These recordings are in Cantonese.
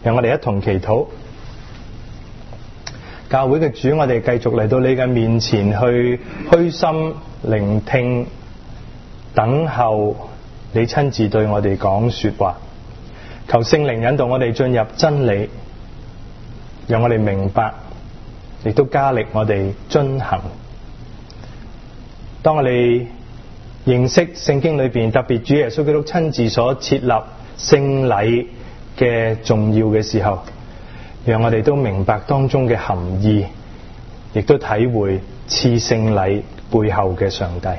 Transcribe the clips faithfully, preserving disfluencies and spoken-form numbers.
讓我哋一同祈禱。教會嘅主，我哋繼續嚟到你嘅面前去虛心聆聽，等候你親自對我哋講說話。求聖靈引導我哋進入真理，讓我哋明白，亦都加力我哋遵行。當我哋認識聖經裏邊特別主耶穌基督親自所設立聖禮嘅重要嘅時候，讓我哋都明白當中嘅含義，亦都體會賜聖禮背後嘅上帝，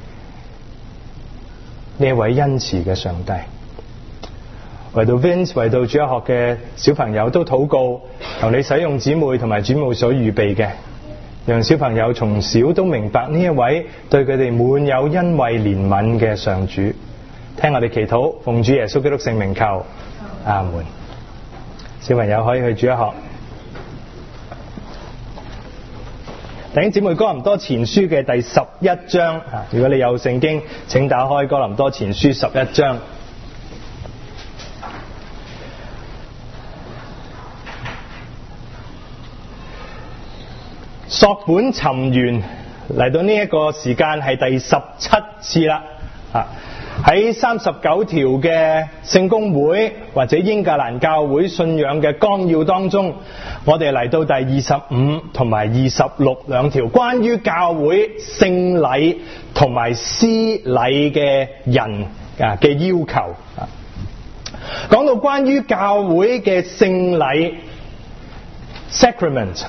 呢位恩慈嘅上帝。為到 Vince 為到主日學嘅小朋友都禱告，求你使用姊妹同埋主母所預備嘅，讓小朋友從小都明白呢一位對佢哋滿有恩惠憐憫嘅上主。聽我哋祈禱，奉主耶穌基督聖名求，阿門。小朋友可以去主日學。弟兄姊妹，哥林多前書嘅第十一章，如果你有聖經，請打開哥林多前書十一章。索本尋源嚟到呢一個時間係第十七次啦。喺三十九條嘅聖公會或者英格蘭教會信仰嘅綱要當中，我哋嚟到第二十五同埋二十六兩條關於教會聖禮同埋施禮嘅人啊嘅要求。講到關於教會嘅聖禮 sacrament，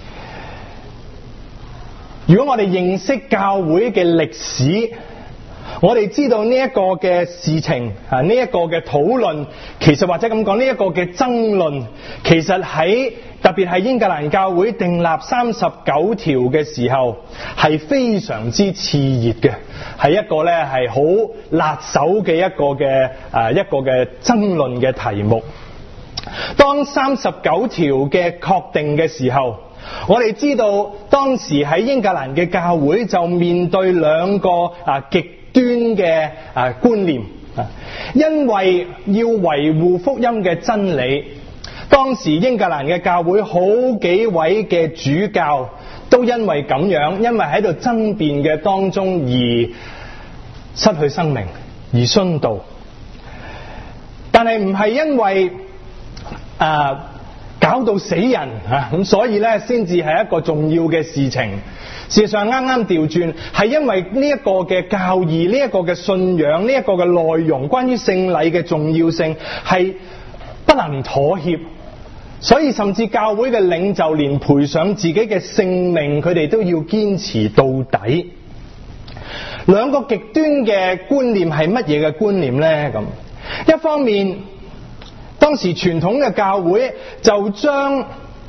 如果我哋認識教會嘅歷史，我哋知道呢一個嘅事情啊，呢一個嘅討論，其實或者咁講，呢一個嘅爭論，其實喺特別係英格蘭教會訂立三十九條嘅時候，係非常之熾熱嘅，係一個咧係好辣手嘅一個嘅誒一個嘅爭論嘅題目。當三十九條嘅確定嘅時候，我哋知道當時喺英格蘭嘅教會就面對兩個啊極端嘅啊觀念啊，因為要維護福音嘅真理，當時英格蘭嘅教會好幾位嘅主教都因為咁樣，因為喺度爭辯嘅當中而失去生命，而殉道。但係唔係因為啊搞到死人啊，咁所以咧先至係一個重要嘅事情。事實上啱啱調轉，係因為呢一個嘅教義，呢一個嘅信仰，呢一個嘅內容，關於聖禮嘅重要性係不能妥協，所以甚至教會嘅領袖連賠上自己嘅性命，佢哋都要堅持到底。兩個極端嘅觀念係乜嘢嘅觀念呢？咁一方面，當時傳統嘅教會就將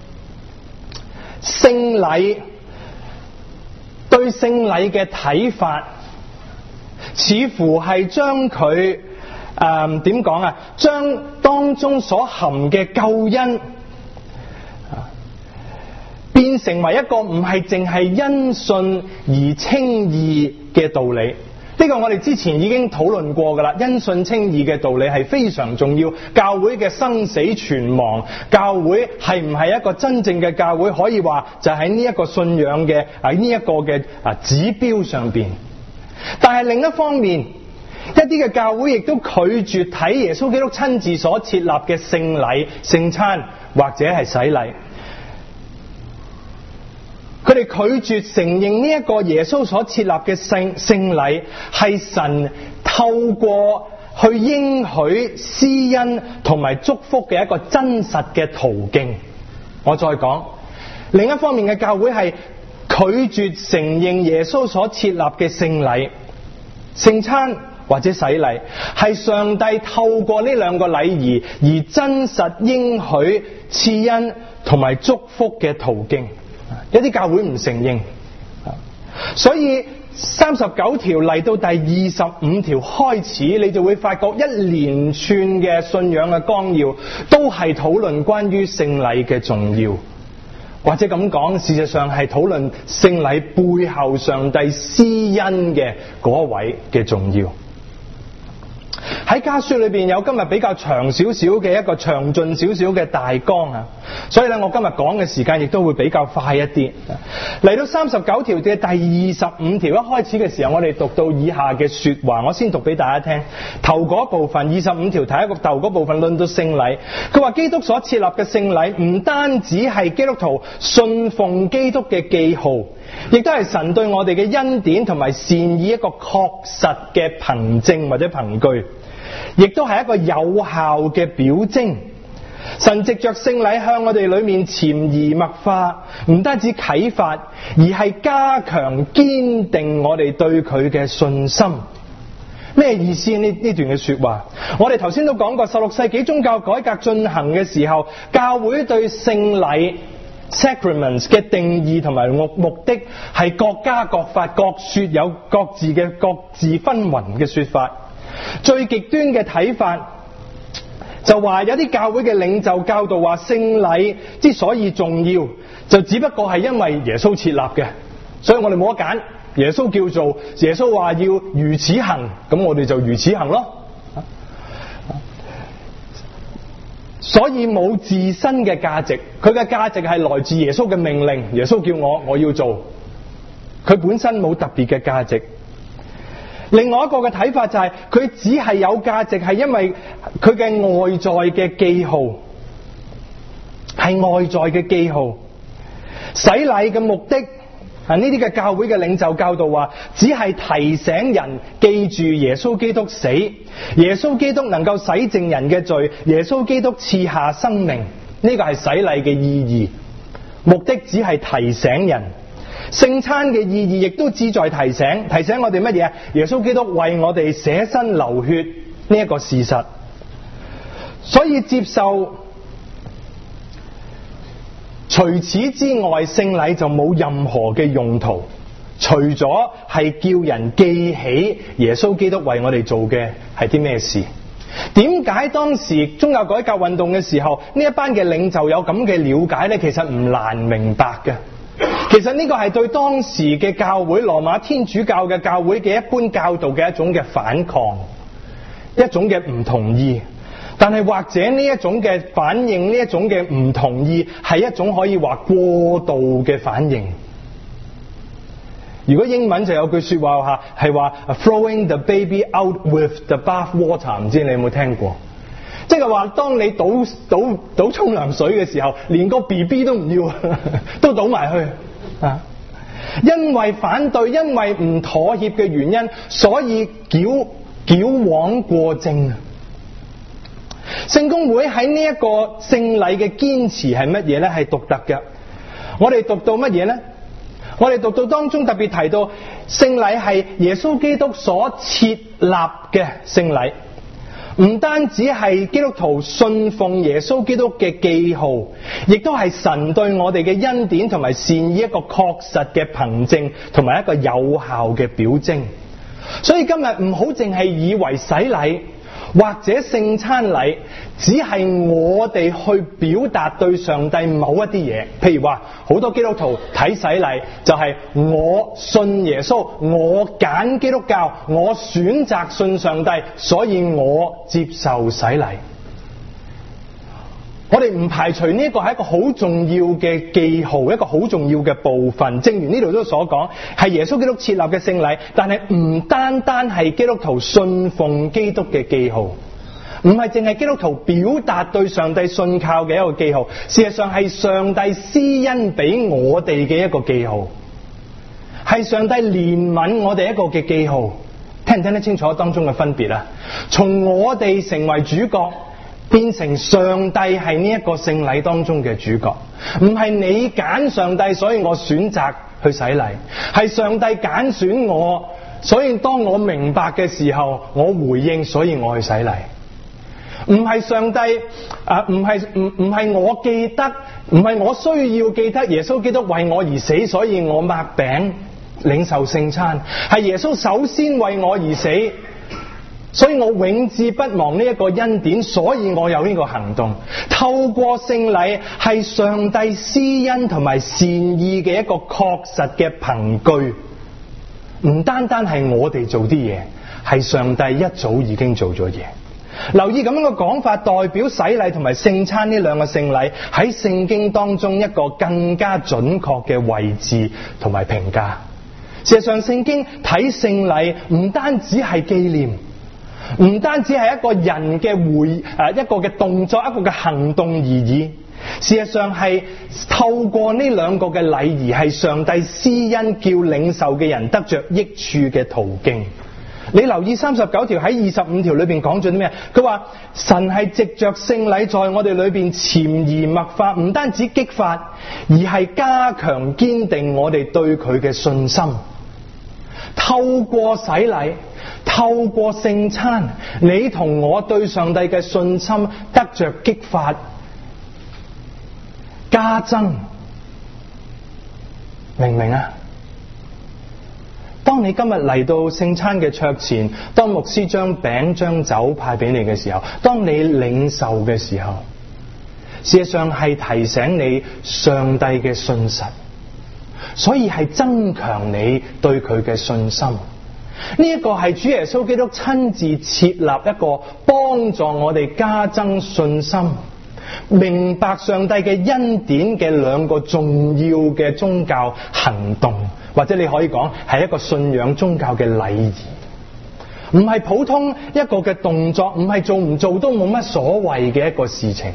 聖禮對聖禮嘅睇法，似乎係將佢誒點講啊？將當中所含嘅救恩變成為一個唔係淨係因信而稱義嘅道理。呢個我哋之前已經討論過㗎啦，因信稱義嘅道理係非常重要。教會嘅生死存亡，教會係唔係一個真正嘅教會，可以話就喺呢一個信仰嘅啊呢一個嘅啊指標上邊。但係另一方面，一啲嘅教會亦都拒絕睇耶穌基督親自所設立嘅聖禮、聖餐或者係洗禮。佢哋拒絕承認呢一個耶穌所設立嘅聖聖禮係神透過去應許施恩同埋祝福嘅一個真實嘅途徑。我再講，另一方面嘅教會係拒絕承認耶穌所設立嘅聖禮、聖餐或者洗禮係上帝透過呢兩個禮儀而真實應許賜恩同埋祝福嘅途徑。一啲教會唔承認，所以三十九條嚟到第二十五條開始，你就會發覺一連串嘅信仰嘅綱要都係討論關於聖禮嘅重要，或者咁講，事實上係討論聖禮背後上帝施恩嘅嗰位嘅重要。 喺家書裏邊有今日比較長少少嘅一個詳盡少少嘅大綱啊，所以咧我今日講嘅時間亦都會比較快一啲。嚟到三十九條嘅第二十五條，一開始嘅時候我哋讀到以下嘅說話，我先讀俾大家聽。頭嗰部分二十五條睇一個頭嗰部分論到聖禮，佢話基督所設立嘅聖禮唔單止係基督徒信奉基督嘅記號，亦都係神對我哋嘅恩典同埋善意一個確實嘅憑證或者憑據，亦都係一個有效嘅表徵。神藉着聖禮向我哋裏面潛移默化，唔單止啟發，而係加強堅定我哋對佢嘅信心。咩意思呢？呢段嘅說話，我哋頭先都講過，十六世紀宗教改革進行嘅時候，教會對聖禮 sacraments 嘅定義同埋目目的係各家各法，各說有各自嘅各自紛紜嘅說法。最極端嘅睇法就話有啲教會嘅領袖教導話，聖禮之所以重要，就只不過係因為耶穌設立嘅，所以我哋冇得揀。耶穌叫做，耶穌話要如此行，咁我哋就如此行咯。所以冇自身嘅價值，佢嘅價值係來自耶穌嘅命令。耶穌叫我，我要做，佢本身冇特別嘅價值。另外一個嘅睇法就係，佢只係有價值係因為佢嘅外在嘅記號，係外在嘅記號。洗禮嘅目的啊！呢啲嘅教會嘅領袖教導話，只係提醒人記住耶穌基督死，耶穌基督能夠洗淨人嘅罪，耶穌基督賜下生命，呢個係洗禮嘅意義。目的只係提醒人。聖餐嘅意義亦都旨在提醒，提醒我哋乜嘢？耶穌基督為我哋捨身流血呢一個事實。所以接受除此之外，聖禮就冇任何嘅用途，除咗係叫人記起耶穌基督為我哋做嘅係啲咩事。點解當時宗教改革運動嘅時候，呢一班嘅領袖有咁嘅了解呢？其實唔難明白嘅。其實呢個係對當時嘅教會，羅馬天主教嘅教會嘅一般教導嘅一種嘅反抗，一種嘅唔同意。但係或者呢一種嘅反應，呢一種嘅唔同意，係一種可以話過度嘅反應。如果英文就有句說話吓，係話 throwing the baby out with the bath water， 唔知你有冇聽過？即係話當你倒倒倒沖涼水嘅時候，連個 B B 都唔要，都倒埋去啊！因為反對，因為唔妥協嘅原因，所以矯矯枉過正。聖公會喺呢一個聖禮嘅堅持係乜嘢呢？係獨特嘅。我哋讀到乜嘢呢？我哋讀到當中特別提到聖禮係耶穌基督所設立嘅聖禮，唔單止係基督徒信奉耶穌基督嘅記號，亦都係神對我哋嘅恩典同埋善意一個確實嘅憑證，同埋一個有效嘅表徵。所以今日唔好淨係以為洗禮或者聖餐禮只係我哋去表達對上帝某一啲嘢，譬如話好多基督徒睇洗禮就係我信耶穌，我揀基督教，我選擇信上帝，所以我接受洗禮。我哋唔排除呢一個係一個好重要嘅記號，一個好重要嘅部分。正如呢度都所講，係耶穌基督設立嘅聖禮，但係唔單單係基督徒信奉基督嘅記號，唔係淨係基督徒表達對上帝信靠嘅一個記號，事實上係上帝施恩俾我哋嘅一個記號，係上帝憐憫我哋一個嘅記號。聽唔聽得清楚當中嘅分別啊？從我哋成為主角，變成上帝係呢一個聖禮當中嘅主角，唔係你揀上帝，所以我選擇去洗禮，係上帝揀選我，所以當我明白嘅時候，我回應，所以我去洗禮。唔係上帝啊，唔係唔唔係我記得，唔係我需要記得耶穌基督為我而死，所以我擘餅領受聖餐，係耶穌首先為我而死，所以我永志不忘呢一個恩典，所以我有呢個行動。透過聖禮係上帝施恩同埋善意嘅一個確實嘅憑據，唔單單係我哋做啲嘢， 係上帝一早已經做咗嘢。留意咁樣嘅講法，代表洗禮同埋聖餐呢兩個聖禮喺聖經當中一個更加準確嘅位置同埋評價。事實上，聖經睇聖禮唔單止係紀念，唔單止係一個人嘅回誒一個嘅動作，一個嘅行動而已。事實上係透過呢兩個嘅禮儀，係上帝施恩叫領受嘅人得着益處嘅途徑。你留意三十九條喺二十五條裏邊講咗啲咩？佢話神係藉着聖禮在我哋裏邊潛移默化，唔單止激發，而係加強堅定我哋對佢嘅信心。透過洗禮，透過聖餐，你同我對上帝嘅信心得着激發、加增，明唔明啊？當你今日嚟到聖餐嘅桌前，當牧師將餅將酒派俾你嘅時候，當你領受嘅時候，事實上係提醒你上帝嘅信實，所以係增強你對佢嘅信心。呢一個係主耶穌基督親自設立一個幫助我哋加增信心、明白上帝嘅恩典嘅兩個重要嘅宗教行動，或者你可以講係一個信仰宗教嘅禮儀，唔係普通一個嘅動作，唔係做唔做都冇乜所謂嘅一個事情。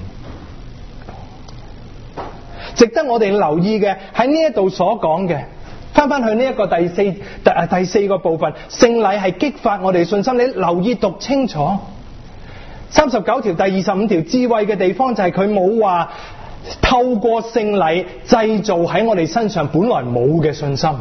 值得我哋留意嘅喺呢一度所講嘅，翻翻去呢一個第四第第四個部分，聖禮係激發我哋信心。你留意讀清楚三十九條第二十五條，智慧嘅地方就係佢冇話透過聖禮製造喺我哋身上本來冇嘅信心。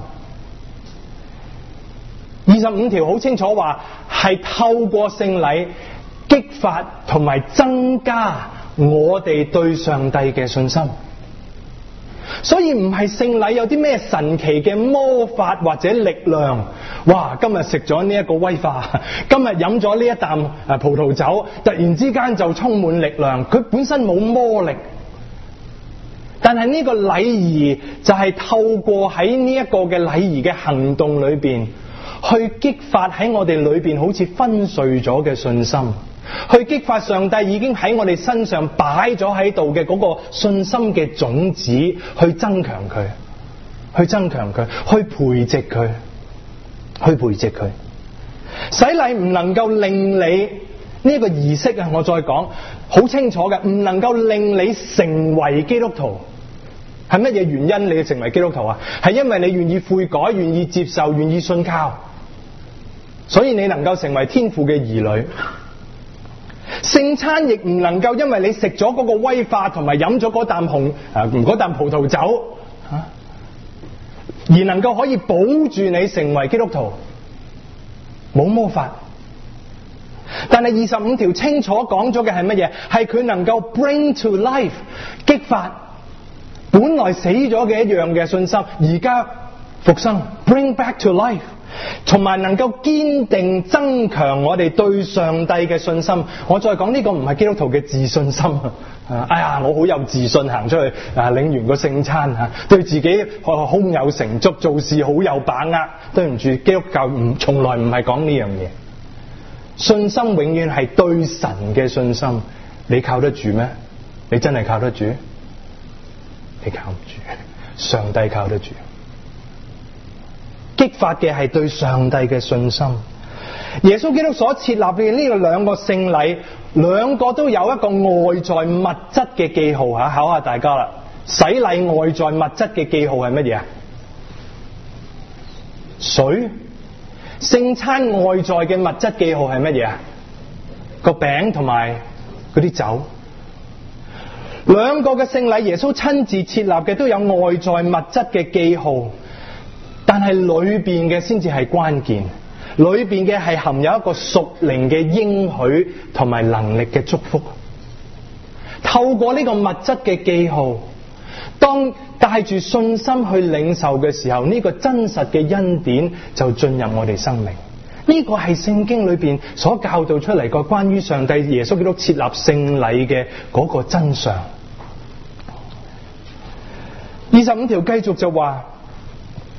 二十五條好清楚話係透過聖禮激發同埋增加我哋對上帝嘅信心。所以唔係聖禮有啲咩神奇嘅魔法或者力量，哇！今日食咗呢一個威化，今日飲咗呢一啖誒葡萄酒，突然之間就充滿力量。佢本身冇魔力，但係呢個禮儀就係透過喺呢一個嘅禮儀嘅行動裏邊，去激發喺我哋裏邊好似昏睡咗嘅信心，去激發上帝已經喺我哋身上擺咗喺度嘅嗰個信心嘅種子，去增強佢，去增強佢，去培植佢，去培植佢。洗禮唔能夠令你呢個儀式啊，我再講好清楚嘅，唔能夠令你成為基督徒。係乜嘢原因你成為基督徒啊？係因為你願意悔改、願意接受、願意信靠，所以你能夠成為天父嘅兒女。聖餐亦唔能夠因為你食咗嗰個威化同埋飲咗嗰啖紅啊嗰啖葡萄酒啊，而能夠可以保住你成為基督徒，冇魔法。但係二十五條清楚講咗嘅係乜嘢？係佢能夠 bring to life， 激發本來死咗嘅一樣嘅信心，而家復生 bring back to life， 同埋能夠堅定增強我哋對上帝嘅信心。我再講呢個唔係基督徒嘅自信心啊！哎呀，我好有自信行出去啊，領完個聖餐啊，對自己胸有成竹，做事好有把握。對唔住，基督教唔從來唔係講呢樣嘢。信心永遠係對神嘅信心。你靠得住咩？你真係靠得住？你靠唔住，上帝靠得住。激發嘅係對上帝嘅信心。耶穌基督所設立嘅呢個兩個聖禮，兩個都有一個外在物質嘅記號吓，考下大家啦。洗禮外在物質嘅記號係乜嘢啊？水。聖餐外在嘅物質記號係乜嘢啊？個餅同埋嗰啲酒。兩個嘅聖禮，耶穌親自設立嘅都有外在物質嘅記號，但係裏邊嘅先至係關鍵。裏邊嘅係含有一個屬靈嘅應許同埋能力嘅祝福。透過呢個物質嘅記號，當帶住信心去領受嘅時候，呢個真實嘅恩典就進入我哋生命。呢個係聖經裏邊所教導出嚟個關於上帝耶穌基督設立聖禮嘅嗰個真相。二十五條繼續就話，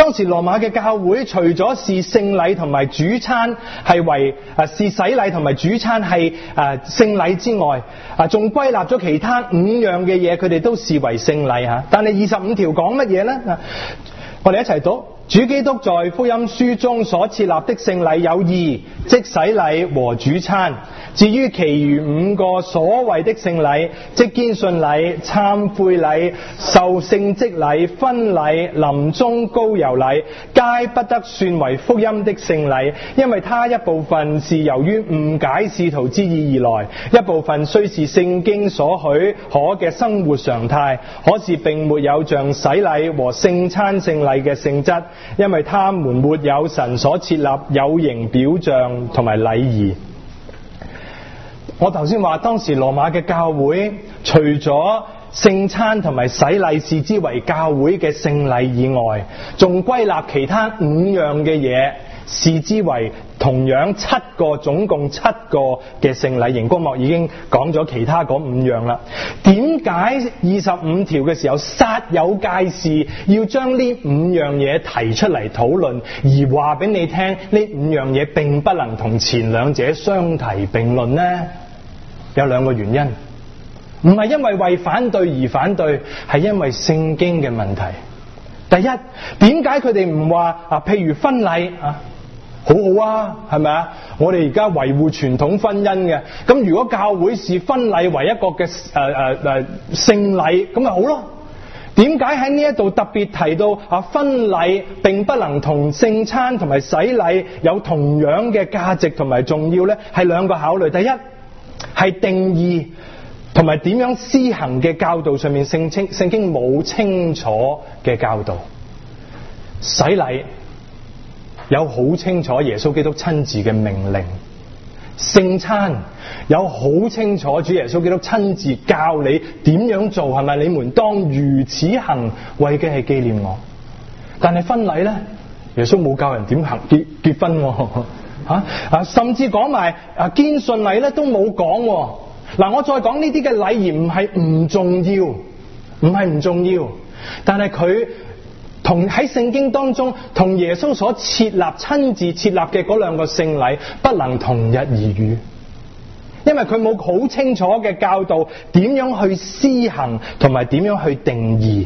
當時羅馬嘅教會除咗視聖禮同埋主餐係為啊視洗禮同埋主餐係啊聖禮之外，啊仲歸納咗其他五樣嘅嘢，佢哋都視為聖禮吓。但係二十五條講乜嘢呢？我哋一齊讀。主基督在福音書中所設立的聖禮有二，即洗禮和主餐。至於其餘五個所謂的聖禮，即堅信禮、懺悔禮、受聖職禮、婚禮、臨終膏油禮，皆不得算為福音的聖禮，因為它一部分是由於誤解使徒之意而來，一部分雖是聖經所許可嘅生活常態，可是並沒有像洗禮和聖餐聖禮嘅性質，因為他們沒有神所設立有形表象同埋禮儀。我頭先話當時羅馬嘅教會除咗聖餐同埋洗禮視之為教會嘅聖禮以外，仲歸納其他五樣嘅嘢視之為同樣七個，總共七個嘅聖禮。熒光幕已經講咗其他嗰五樣啦。點解二十五條嘅時候煞有介事要將呢五樣嘢提出嚟討論，而話俾你聽呢五樣嘢並不能同前兩者相提並論呢？有兩個原因，唔係因為為反對而反對，係因為聖經嘅問題。第一，點解佢哋唔話啊？譬如婚禮啊，好好啊，係咪啊？我哋而家維護傳統婚姻嘅，咁如果教會視婚禮為一個嘅誒誒誒聖禮，咁咪好咯？點解喺呢一度特別提到啊？婚禮並不能同聖餐同埋洗禮有同樣嘅價值同埋重要呢？係兩個考慮。第一，係定義同埋點樣施行嘅教導上面，聖經聖經冇清楚嘅教導。洗禮有好清楚耶穌基督親自嘅命令，聖餐有好清楚主耶穌基督親自教你點樣做，係咪？你們當如此行，為嘅係紀念我。但係婚禮呢，耶穌冇教人點行結結婚喎。啊啊！甚至講埋啊堅信禮咧都冇講。嗱，我再講呢啲嘅禮儀唔係唔重要，唔係唔重要，但係佢同喺聖經當中同耶穌所設立親自設立嘅嗰兩個聖禮不能同日而語，因為佢冇好清楚嘅教導點樣去施行同埋點樣去定義。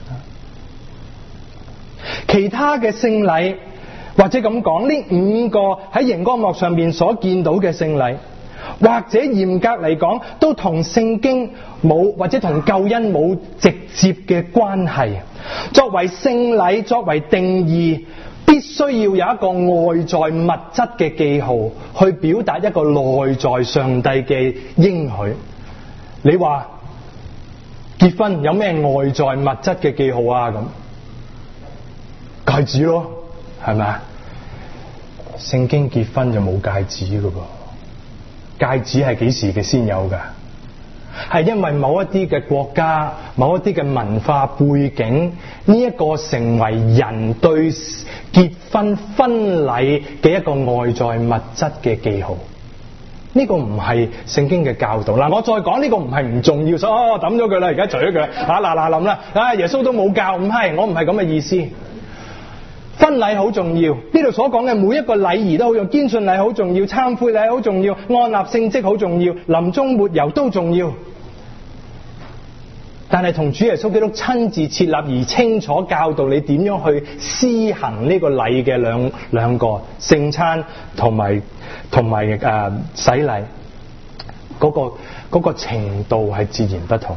其他嘅聖禮，或者咁講，呢五個喺熒光幕上面所見到嘅聖禮，或者嚴格嚟講都同聖經冇，或者同救恩冇直接嘅關係。作為聖禮，作為定義，必須要有一個外在物質嘅記號，去表達一個內在上帝嘅應許。你話結婚有咩外在物質嘅記號啊？咁戒指咯，係咪啊？聖經結婚就冇戒指噶噃，戒指係幾時嘅先有噶？係因為某一啲嘅國家、某一啲嘅文化背景，呢一個成為人對結婚婚禮嘅一個外在物質嘅記號。呢個唔係聖經嘅教導。嗱，我再講呢個唔係唔重要，所以哦抌咗佢啦，而家除咗佢啊嗱嗱冧啦，啊耶穌都冇教，唔係，我唔係咁嘅意思。婚禮好重要，呢度所講嘅每一個禮儀都好重要，堅信禮好重要，懺悔禮好重要，按立聖職好重要，臨終抹油都重要。但係同主耶穌基督親自設立而清楚教導你點樣去施行呢個禮嘅兩兩個聖餐同埋同埋誒洗禮，嗰個嗰個程度係截然不同。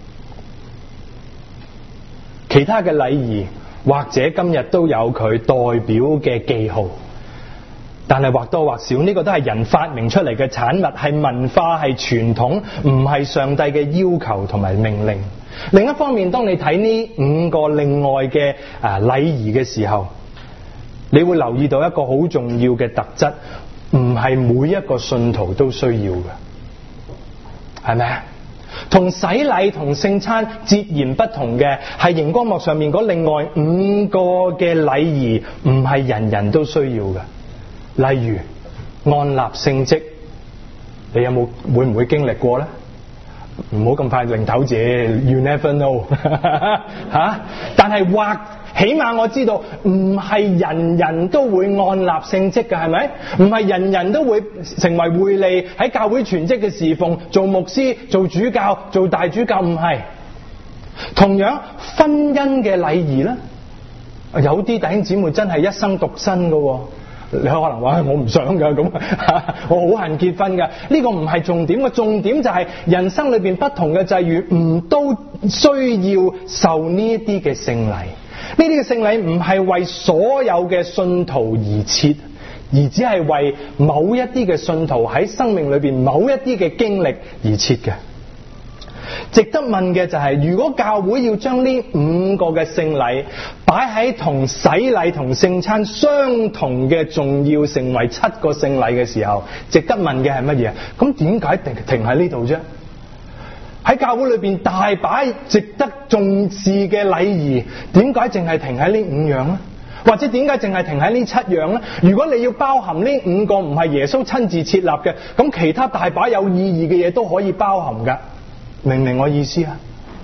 其他嘅禮儀或者今日都有佢代表嘅記號，但係或多或少呢個都係人發明出嚟嘅產物，係文化，係傳統，唔係上帝嘅要求同埋命令。另一方面，當你睇呢五個另外嘅啊禮儀嘅時候，你會留意到一個好重要嘅特質，唔係每一個信徒都需要嘅，係咪啊？同洗禮同聖餐截然不同嘅係熒光幕上面嗰另外五個嘅禮儀，唔係人人都需要嘅。例如按立聖職，你有冇會唔會經歷過呢？ 唔好咁快擰頭字 ，you never know 嚇。但係或起碼我知道，唔係人人都會按立聖職嘅，係咪？唔係人人都會成為會利喺教會全職嘅侍奉，做牧師、做主教、做大主教，唔係。同樣婚姻嘅禮儀咧，有啲弟兄姊妹真係一生獨身嘅。你可能話我唔想㗎，咁我好恨結婚㗎。呢個唔係重點，個重點就係人生裏邊不同嘅際遇，唔都需要受呢一啲嘅聖禮。呢啲嘅聖禮唔係為所有嘅信徒而設，而只係為某一啲嘅信徒喺生命裏邊某一啲嘅經歷而設嘅。值得問嘅就係，如果教會要將呢五個嘅聖禮擺喺同洗禮同聖餐相同嘅重要，成為七個聖禮嘅時候，值得問嘅係乜嘢？咁點解停停喺呢度啫？喺教會裏邊大把值得重視嘅禮儀，點解淨係停喺呢五樣呢？或者點解淨係停喺呢七樣呢？如果你要包含呢五個唔係耶穌親自設立嘅，咁其他大把有意義嘅嘢都可以包含㗎。明唔明我意思啊？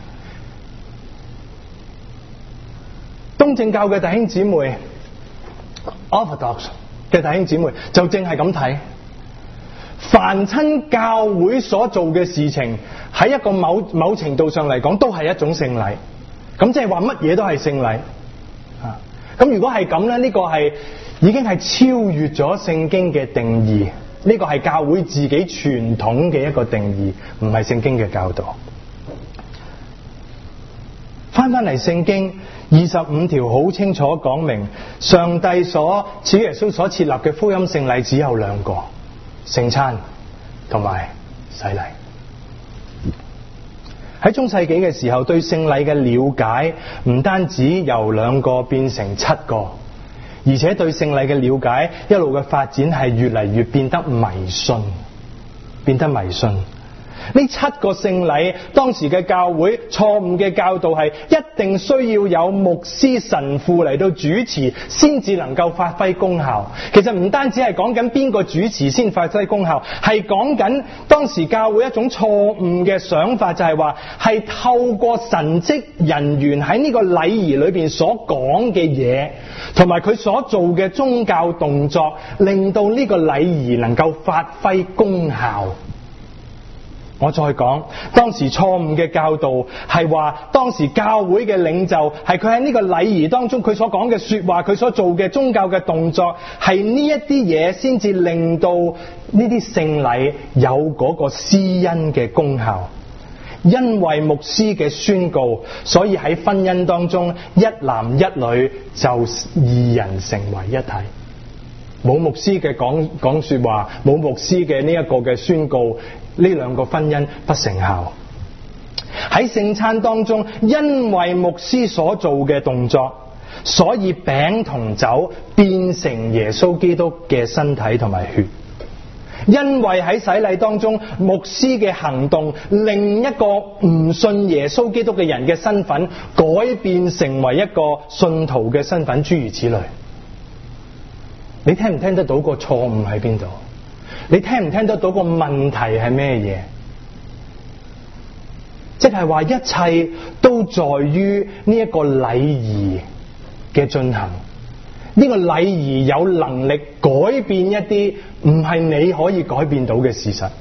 東正教嘅弟兄姊妹 Orthodox 嘅弟兄姊妹就正係咁睇，凡親教會所做嘅事情，喺一個某某程度上嚟講都係一種聖禮。咁即係話乜嘢都係聖禮啊？咁如果係咁咧，呢個係已經係超越咗聖經嘅定義。呢個係教會自己傳統嘅一個定義，唔係聖經嘅教導。翻翻嚟聖經二十五條好清楚講明，上帝所主耶穌所設立嘅福音聖禮只有兩個，聖餐同埋洗禮。喺中世紀嘅時候，對聖禮嘅了解唔單止由兩個變成七個，而且對聖禮嘅了解一路嘅發展係越嚟越變得迷信，變得迷信。呢七個聖禮，當時嘅教會錯誤嘅教導係一定需要有牧師神父嚟到主持先至能夠發揮功效。其實唔單止係講緊邊個主持先發揮功效，係講緊當時教會一種錯誤嘅想法，就係話係透過神職人員喺呢個禮儀裏邊所講嘅嘢，同埋佢所做嘅宗教動作，令到呢個禮儀能夠發揮功效。我再講，當時錯誤嘅教導係話，當時教會嘅領袖係佢喺呢個禮儀當中，佢所講嘅說話，佢所做嘅宗教嘅動作，係呢一啲嘢先至令到呢啲聖禮有嗰個施恩嘅功效。因為牧師嘅宣告，所以喺婚姻當中，一男一女就二人成為一體。冇牧師嘅講講說話，冇牧師嘅呢一個嘅宣告，呢兩個婚姻不成效。喺聖餐當中，因為牧師所做嘅動作，所以餅同酒變成耶穌基督嘅身體同埋血。因為喺洗禮當中，牧師嘅行動令一個唔信耶穌基督嘅人嘅身份改變成為一個信徒嘅身份，諸如此類。你聽唔聽得到個錯誤喺邊度？你聽唔聽得到個問題係咩嘢？即係話一切都在於呢一個禮儀嘅進行。呢個禮儀有能力改變一啲唔係你可以改變到嘅事實。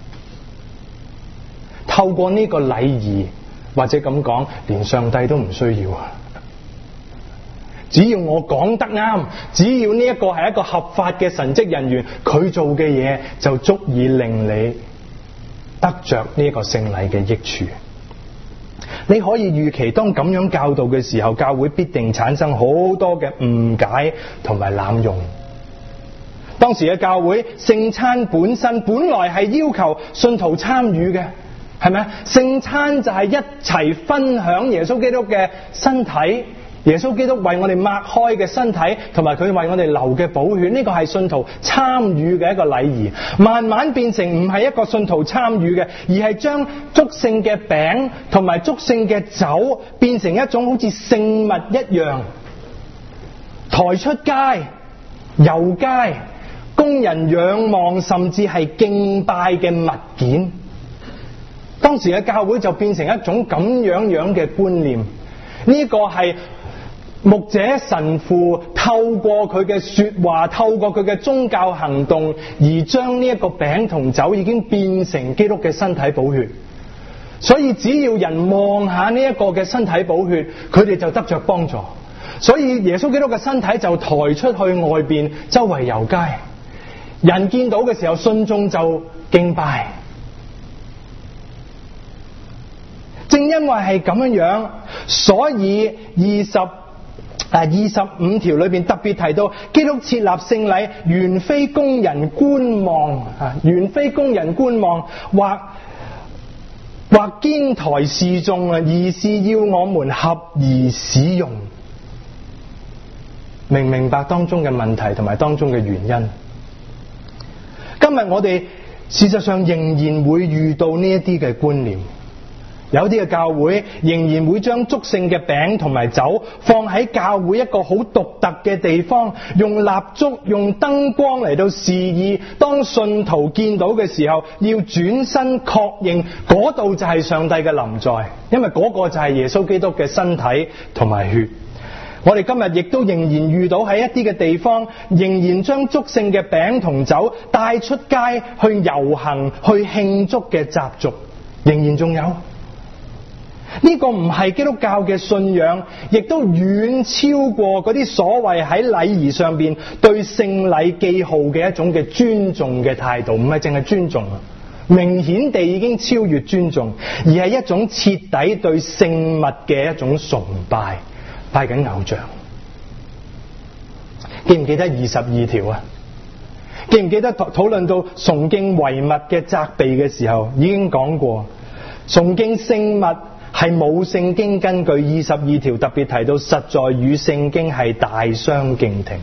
透過呢個禮儀，或者咁講，連上帝都唔需要啊！只要我講得啱，只要呢一個係一個合法嘅神職人員，佢做嘅嘢就足以令你得着呢一個聖禮嘅益處。你可以預期，當咁樣教導嘅時候，教會必定產生好多嘅誤解同埋濫用。當時嘅教會聖餐本身本來係要求信徒參與嘅，係咪啊？聖餐就係一齊分享耶穌基督嘅身體。耶穌基督為我哋擘開嘅身體，同埋佢為我哋流嘅寶血，呢個係信徒參與嘅一個禮儀，慢慢變成唔係一個信徒參與嘅，而係將祝聖嘅餅同埋祝聖嘅酒變成一種好似聖物一樣，抬出街、遊街，供人仰望甚至係敬拜嘅物件。 當時嘅教會就變成一種咁樣樣嘅觀念，呢個係牧者神父透過佢嘅說話，透過佢嘅宗教行動，而將呢一個餅同酒已經變成基督嘅身體寶血。所以只要人望下呢一個嘅身體寶血，佢哋就得着幫助。所以耶穌基督嘅身體就抬出去外邊，周圍遊街，人見到嘅時候，信眾就敬拜。正因為係咁樣樣，所以二十誒二十五條裏邊特別提到，基督設立聖禮，原非供人觀望啊，原非供人觀望，或或肩抬示眾啊，而是要我們合宜使用。明唔明白當中嘅問題同埋當中嘅原因？今日我哋事實上仍然會遇到呢一啲嘅觀念。有啲嘅教會仍然會將祝聖嘅餅同埋酒放喺教會一個好獨特嘅地方，用蠟燭、用燈光嚟到示意。當信徒見到嘅時候，要轉身確認嗰度就係上帝嘅臨在，因為嗰個就係耶穌基督嘅身體同埋血。我哋今日亦都仍然遇到喺一啲嘅地方，仍然將祝聖嘅餅同酒帶出街去遊行、去慶祝嘅習俗，仍然仲有。呢個唔係基督教嘅信仰，亦都遠超過嗰啲所謂喺禮儀上邊對聖禮記號嘅一種嘅尊重嘅態度，唔係淨係尊重啊，明顯地已經超越尊重，而係一種徹底對聖物嘅一種崇拜，拜緊偶像。記唔記得二十二條啊？記唔記得討論到崇敬遺物嘅責備嘅時候，已經講過崇敬聖物係冇聖經根據。二十二條特別提到，實在與聖經係大相徑庭，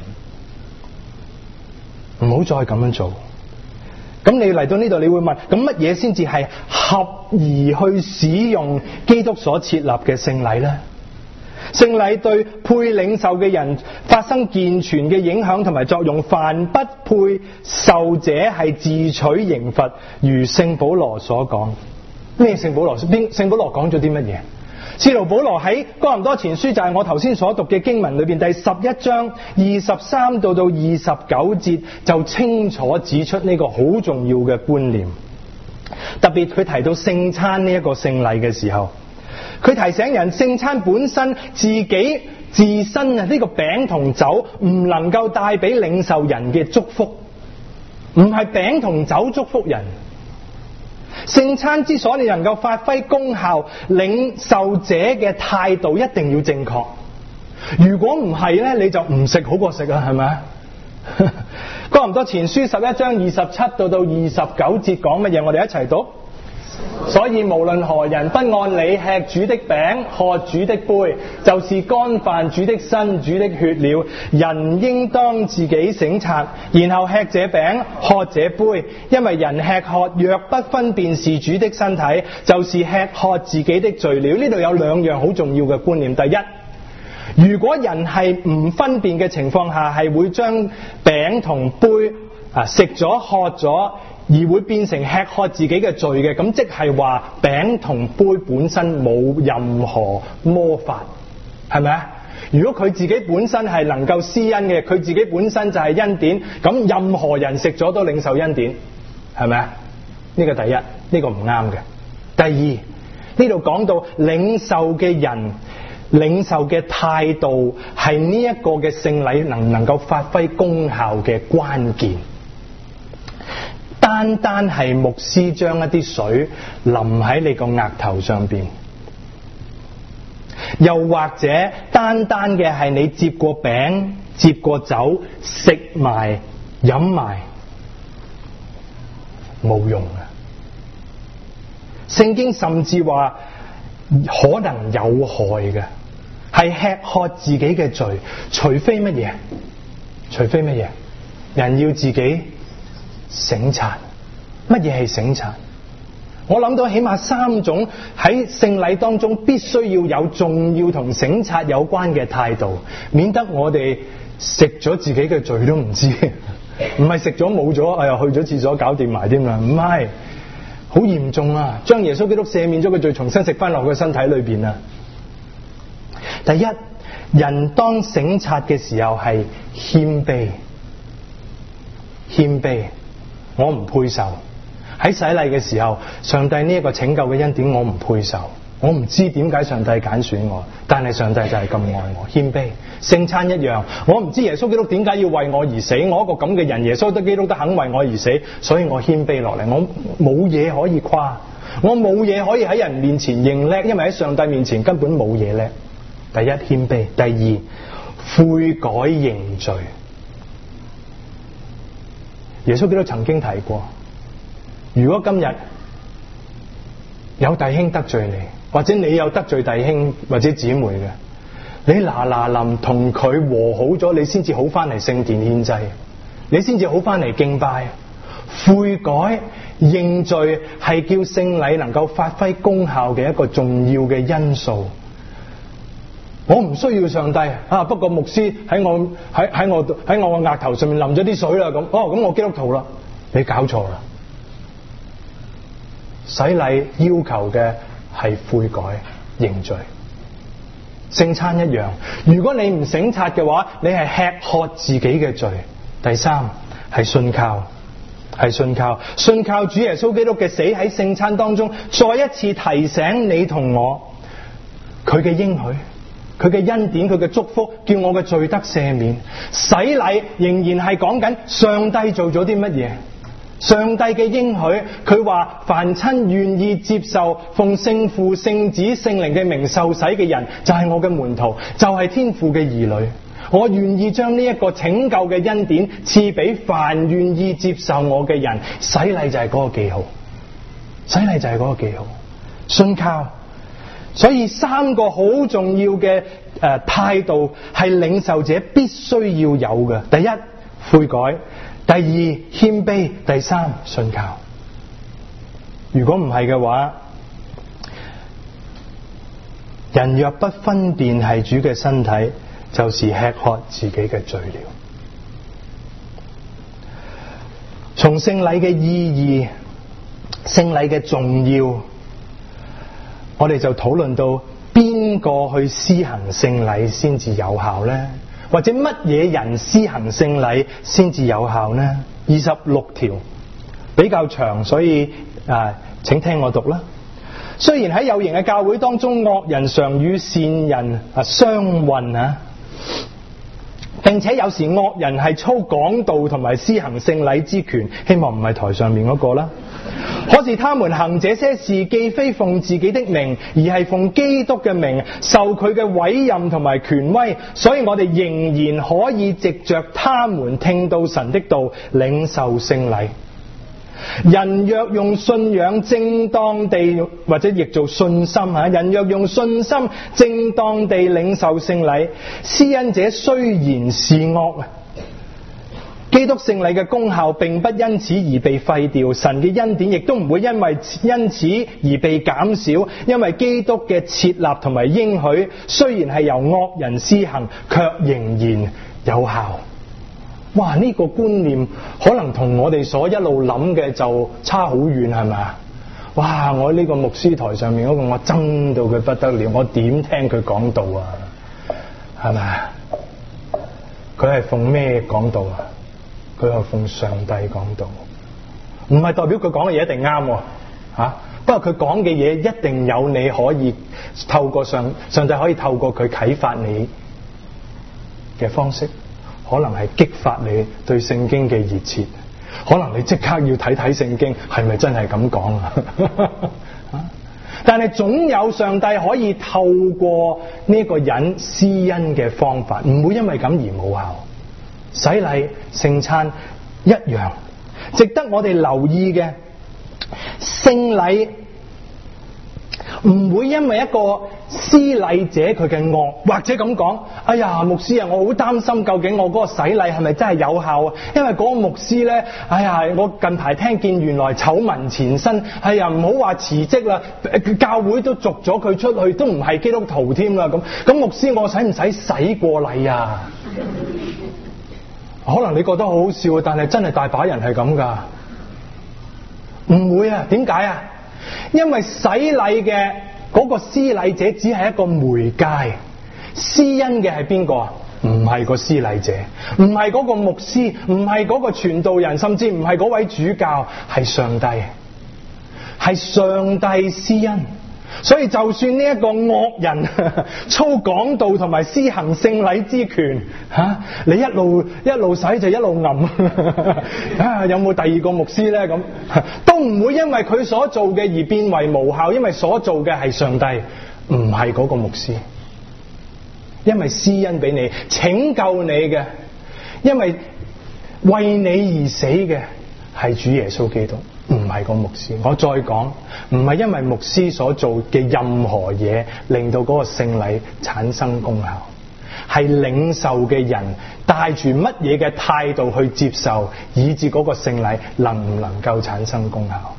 唔好再咁樣做。咁你嚟到呢度，你會問：咁乜嘢先至係合宜去使用基督所設立嘅聖禮呢？聖禮對配領受嘅人發生健全嘅影響同埋作用，凡不配受者係自取刑罰，如聖保羅所講。咩聖保羅？邊聖保羅講咗啲乜嘢？使徒保羅喺哥林多前書，就係我頭先所讀嘅經文裏邊第十一章二十三到到二十九節，就清楚指出呢個好重要嘅觀念。特別佢提到聖餐呢一個聖禮嘅時候，佢提醒人聖餐本身自己自身啊，呢個餅同酒唔能夠帶俾領受人嘅祝福，唔係餅同酒祝福人。聖餐之所以能夠發揮功效，領受者嘅態度一定要正確。如果唔係咧，你就唔食好過食啊，係咪？哥林多前書十一章二十七到到二十九節講乜嘢？我哋一齊讀。所以無論何人不按理吃主的餅，喝主的杯，就是干犯主的身、主的血了。人應當自己省察，然後吃這餅，喝這杯。因為人吃喝若不分辨是主的身體，就是吃喝自己的罪了。呢度有兩樣好重要嘅觀念。第一，如果人係唔分辨嘅情況下，係會將餅同杯啊食咗喝咗，而會變成吃喝自己嘅罪嘅，咁即係話餅同杯本身冇任何魔法，係咪啊？如果佢自己本身係能夠施恩嘅，佢自己本身就係恩典，咁任何人食咗都領受恩典，係咪啊？呢個第一，呢個唔啱嘅。第二，呢度講到領受嘅人，領受嘅態度係呢一個嘅聖禮能唔能夠發揮功效嘅關鍵。單單係牧師將一啲水淋喺你個額頭上邊，又或者單單嘅係你接過餅、接過酒、食埋、飲埋，冇用啊！聖經甚至話可能有害嘅，係吃喝自己嘅罪，除非乜嘢？除非乜嘢？人要自己省察。乜嘢係省察？我諗到起碼三種喺聖禮當中必須要有重要同省察有關嘅態度，免得我哋食咗自己嘅罪都唔知。唔係食咗冇咗，哎呀去咗廁所搞掂埋添啦，唔係。 好嚴重啊！將耶穌基督赦免咗嘅罪重新食翻落佢身體裏邊啊！第一，人當省察嘅時候係謙卑，謙卑，我唔配受。喺洗禮嘅時候，上帝呢一個拯救嘅恩典我唔配受，我唔知點解上帝揀選我，但係上帝就係咁愛我。謙卑，聖餐一樣，我唔知耶穌基督點解要為我而死，我一個咁嘅人，耶穌基督都肯為我而死，所以我謙卑落嚟，我冇嘢可以誇，我冇嘢可以喺人面前認叻，因為喺上帝面前根本冇嘢叻。第一，謙卑；第二，悔改認罪。耶穌基督曾經提過，如果今日有弟兄得罪你，或者你有得罪弟兄或者姊妹嘅，你嗱嗱臨同佢和好咗，你先至好翻嚟聖殿獻祭，你先至好翻嚟敬拜。悔改認罪係叫聖禮能夠發揮功效嘅一個重要嘅因素。我唔需要上帝啊，不過牧師喺我喺喺我喺我個額頭上面淋咗啲水啦，咁哦咁我基督徒啦，你搞錯啦。洗禮要求嘅係悔改認罪，聖餐一樣。如果你唔省察嘅話，你係吃喝自己嘅罪。第三係信靠，係信靠，信靠主耶穌基督嘅死喺聖餐當中，再一次提醒你同我佢嘅應許。佢嘅恩典，佢嘅祝福，叫我嘅罪得赦免。洗禮仍然係講緊上帝做咗啲乜嘢？上帝嘅應許，佢話凡親願意接受奉聖父、聖子、聖靈嘅名受洗嘅人，就係我嘅門徒，就係天父嘅兒女。我願意將呢一個拯救嘅恩典賜俾凡願意接受我嘅人。洗禮就係嗰個記號，洗禮就係嗰個記號。信靠。所以三個好重要嘅誒態度係領受者必須要有嘅。第一，悔改；第二，謙卑；第三，信靠。如果唔係嘅話，人若不分辨係主嘅身體，就是吃喝自己嘅罪了。從聖禮嘅意義、聖禮嘅重要，我哋就討論到邊個去施行聖禮先至有效呢？或者乜嘢人施行聖禮先至有效呢？二十六條比較長，所以啊，請聽我讀啦。雖然喺有形嘅教會當中，惡人常與善人啊相混啊，並且有時惡人係操講道同埋施行聖禮之權，希望唔係台上面嗰個啦。可是他們行這些事，既非奉自己的名，而係奉基督嘅名，受佢嘅委任同埋權威，所以我哋仍然可以藉着他們聽到神的道，領受聖禮。人若用信仰正當地，或者譯做信心吓，人若用信心正當地領受聖禮，施恩者雖然是惡，基督聖禮嘅功效並不因此而被廢掉，神嘅恩典亦都唔會因為因此而被減少，因為基督嘅設立同埋應許雖然係由惡人施行，卻仍然有效。哇！呢個觀念可能同我哋所一路諗嘅就差好遠，係咪啊？哇！我呢個牧師台上面嗰個，我憎到佢不得了，我點聽佢講道啊？係咪啊？佢係奉咩講道啊？佢係奉上帝講道，唔係代表佢講嘅嘢一定啱吓，不過佢講嘅嘢一定有你可以透過上上帝可以透過佢啟發你嘅方式，可能係激發你對聖經嘅熱切，可能你即刻要睇睇聖經係咪真係咁講啊？但係總有上帝可以透過呢個人施恩嘅方法，唔會因為咁而冇效。洗禮聖餐一樣，值得我哋留意嘅，聖禮唔會因為一個施禮者佢嘅惡，或者咁講，哎呀牧師啊，我好擔心究竟我嗰個洗禮係咪真係有效啊？因為嗰個牧師咧，哎呀我近排聽見原來醜聞纏身，哎呀唔好話辭職啦，教會都逐咗佢出去，都唔係基督徒添啦，咁咁牧師我使唔使洗過禮啊？可能你覺得好好笑，但係真係大把人係咁噶。 唔會啊，點解啊？因為洗禮嘅嗰個施禮者只係一個媒介，施恩嘅係邊個啊？唔係個施禮者，唔係嗰個牧師，唔係嗰個傳道人，甚至唔係嗰位主教，係上帝，係上帝施恩。所以就算呢一個惡人操講道同埋施行聖禮之權，吓、啊、你一路一路洗就一路揞啊，有冇第二個牧師呢？咁都唔會因為佢所做嘅而變為無效，因為所做嘅係上帝，唔係嗰個牧師。因為施恩俾你，拯救你嘅，因為為你而死嘅係主耶穌基督，唔係個牧師。我再講，唔係因為牧師所做嘅任何嘢令到嗰個聖禮產生功效，係領受嘅人帶住乜嘢嘅態度去接受，以致嗰個聖禮能唔能夠產生功效。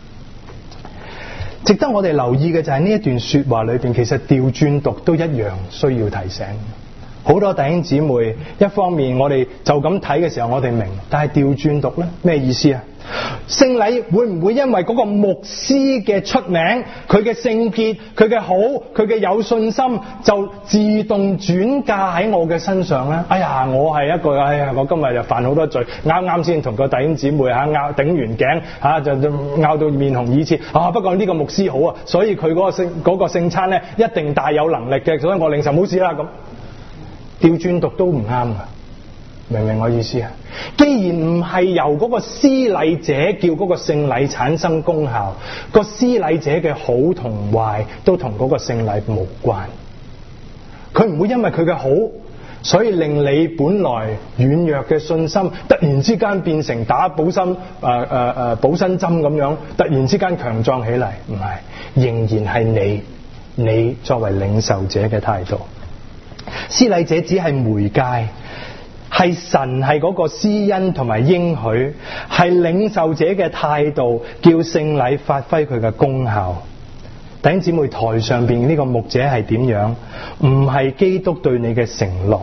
值得我哋留意嘅就係呢一段說話裏邊，其實調轉讀都一樣需要提醒。好多弟兄姊妹，一方面我哋就咁睇嘅時候我哋明，但係調轉讀呢，咩意思啊？聖禮會唔會因為嗰個牧師嘅出名，佢嘅聖潔，佢嘅好，佢嘅有信心，就自動轉嫁喺我嘅身上呢？哎呀，我係一個，哎呀，我今日就犯好多罪，啱啱先同個弟兄姊妹吓拗頂完頸吓，就拗到面紅耳赤啊！不過呢個牧師好啊，所以佢嗰個聖嗰個聖餐呢，一定大有能力嘅，所以我領受冇事啦咁。調轉讀都唔啱啊！明唔明我意思啊？既然唔係由嗰個施禮者叫嗰個聖禮產生功效，個施禮者嘅好同壞都同嗰個聖禮無關。佢唔會因為佢嘅好，所以令你本來軟弱嘅信心突然之間變成打保身誒誒誒保身針咁樣，突然之間強壯起嚟。唔係，仍然係你你作為領受者嘅態度。施禮者只係媒介，係神係嗰個施恩同埋應許，係領受者嘅態度，叫聖禮發揮佢嘅功效。弟兄姊妹，台上邊呢個牧者係點樣？唔係基督對你嘅承諾，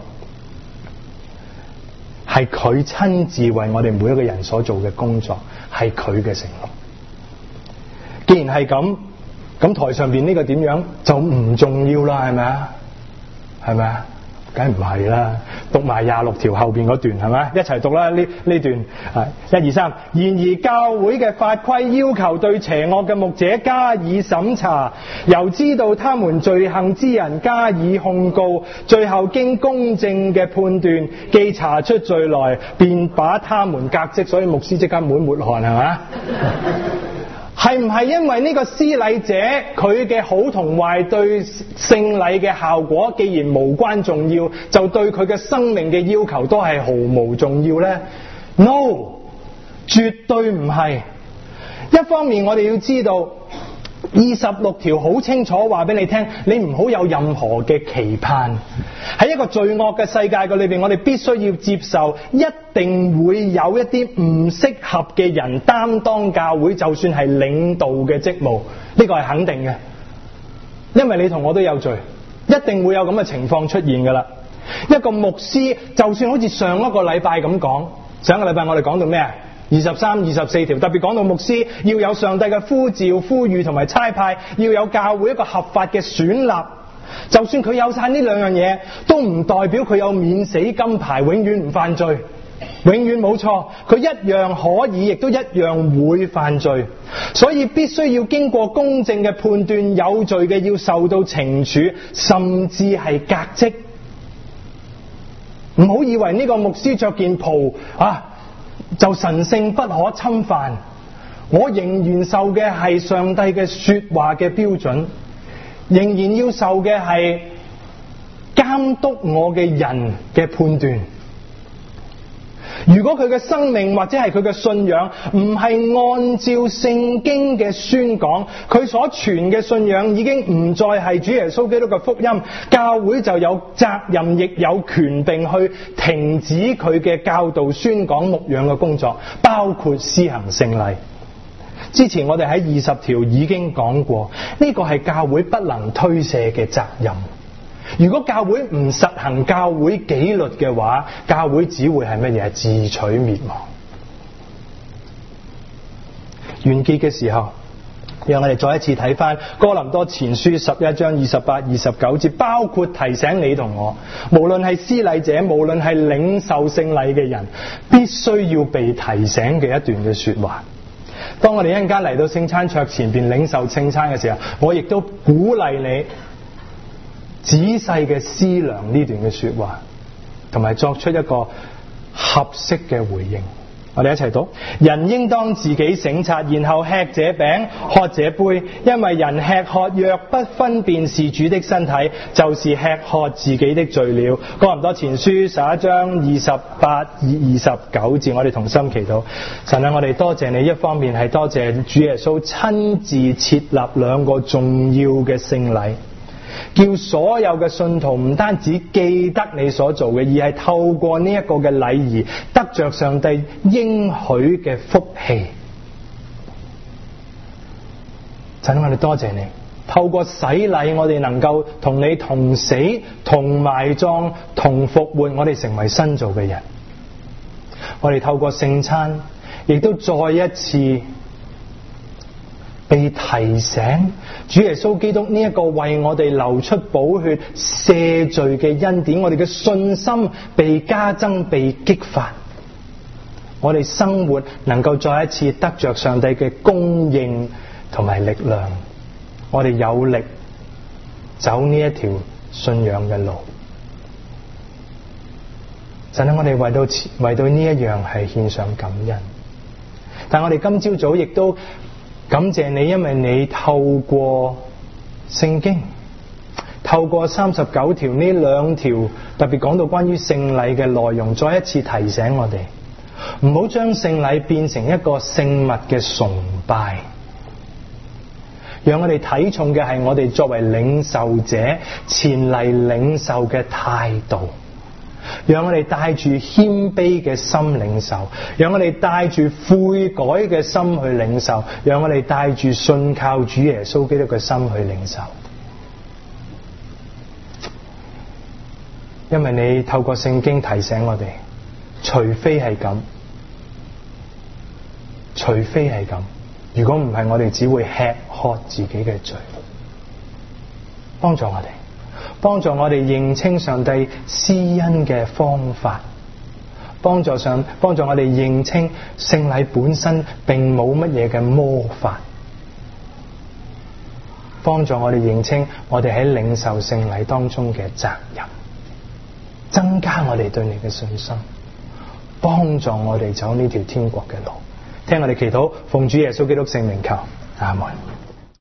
係佢親自為我哋每一個人所做嘅工作，係佢嘅承諾。既然係咁，咁台上邊呢個點樣就唔重要啦，係咪啊？係咪啊？梗唔係啦，讀埋廿六條後邊嗰段係咪？一齊讀啦，呢呢段係一二三。然而教會嘅法規要求對邪惡嘅牧者加以審查，由知道他們罪行之人加以控告，最後經公正嘅判斷，既查出罪來，便把他們革職。所以牧師即刻滿抹汗係咪？係唔係因為呢個施禮者佢嘅好同壞對聖禮嘅效果既然無關重要，就對佢嘅生命嘅要求都係毫無重要呢？ No， 絕對唔係。一方面我哋要知道二十六條好清楚話俾你聽，你唔好有任何嘅期盼。喺一個罪惡嘅世界嘅裏邊，我哋必須要接受一定會有一啲唔適合嘅人擔當教會，就算係領導嘅職務，呢個係肯定嘅。因為你同我都有罪，一定會有咁嘅情況出現噶啦。一個牧師就算好似上一個禮拜咁講，上一個禮拜我哋講到咩啊？二十三、二十四條，特別講到牧師要有上帝嘅呼召、呼籲同埋差派，要有教會一個合法嘅選立。就算佢有晒呢兩樣嘢，都唔代表佢有免死金牌，永遠唔犯罪，永遠冇錯。佢一樣可以，亦都一樣會犯罪。所以必須要經過公正嘅判斷，有罪嘅要受到懲處，甚至係革職。唔好以為呢個牧師着件袍啊就神聖不可侵犯，我仍然受嘅係上帝嘅說話嘅標準，仍然要受嘅係監督我嘅人嘅判斷。如果佢嘅生命或者係佢嘅信仰唔係按照聖經嘅宣講，佢所傳嘅信仰已經唔再係主耶穌基督嘅福音，教會就有責任亦有權柄去停止佢嘅教導、宣講、牧養嘅工作，包括施行聖禮。之前我哋喺二十條已經講過，呢個係教會不能推卸嘅責任。如果教會唔實行教會紀律嘅話，教會只會係乜嘢？自取滅亡。 完結嘅時候，讓我哋再一次睇翻哥林多前書十一章二十八、二十九節，包括提醒你同我，無論係施禮者，無論係領受聖禮嘅人，必須要被提醒嘅一段嘅說話。當我哋一陣間嚟到聖餐桌前邊領受聖餐嘅時候，我亦都鼓勵你仔細嘅思量呢段嘅說話，同埋作出一個合適嘅回應。我哋一齊讀：人應當自己省察，然後吃這餅，喝這杯，因為人吃喝若不分辨是主的身體，就是吃喝自己的罪了。哥林多前書十一章二十八、二十九節，我哋同心祈禱。神啊，我哋多謝你，一方面係多謝主耶穌親自設立兩個重要嘅聖禮，叫所有嘅信徒唔單止記得你所做嘅，而係透過呢一個嘅禮儀得着上帝應許嘅福氣。神，我哋多謝你，透過洗禮我哋能夠同你同死、同埋葬、同復活，我哋成為新造嘅人。我哋透過聖餐亦都再一次被提醒，主耶穌基督呢一個為我哋流出寶血赦罪嘅恩典，我哋嘅信心被加增、被激發，我哋生活能夠再一次得着上帝嘅供應同埋力量，我哋有力走呢一條信仰嘅路。神啊，我哋為到為到呢一樣係獻上感恩，但我哋今朝早亦都感謝你，因為你透過聖經，透過三十九條呢兩條特別講到關於聖禮嘅內容，再一次提醒我哋唔好將聖禮變成一個聖物嘅崇拜，讓我哋睇重嘅係我哋作為領受者前嚟領受嘅態度，讓我哋帶住謙卑嘅心領受，讓我哋帶住悔改嘅心去領受，讓我哋帶住信靠主耶穌基督嘅心去領受。因為你透過聖經提醒我哋，除非係咁，除非係咁，如果唔係，我哋只會吃喝自己嘅罪。幫助我哋，幫助我哋認清上帝施恩嘅方法，幫助上幫助我哋認清聖禮本身並冇乜嘢嘅魔法，幫助我哋認清我哋喺領受聖禮當中嘅責任，增加我哋對你嘅信心，幫助我哋走呢條天國嘅路。聽我哋祈禱，奉主耶穌基督聖名求，阿門。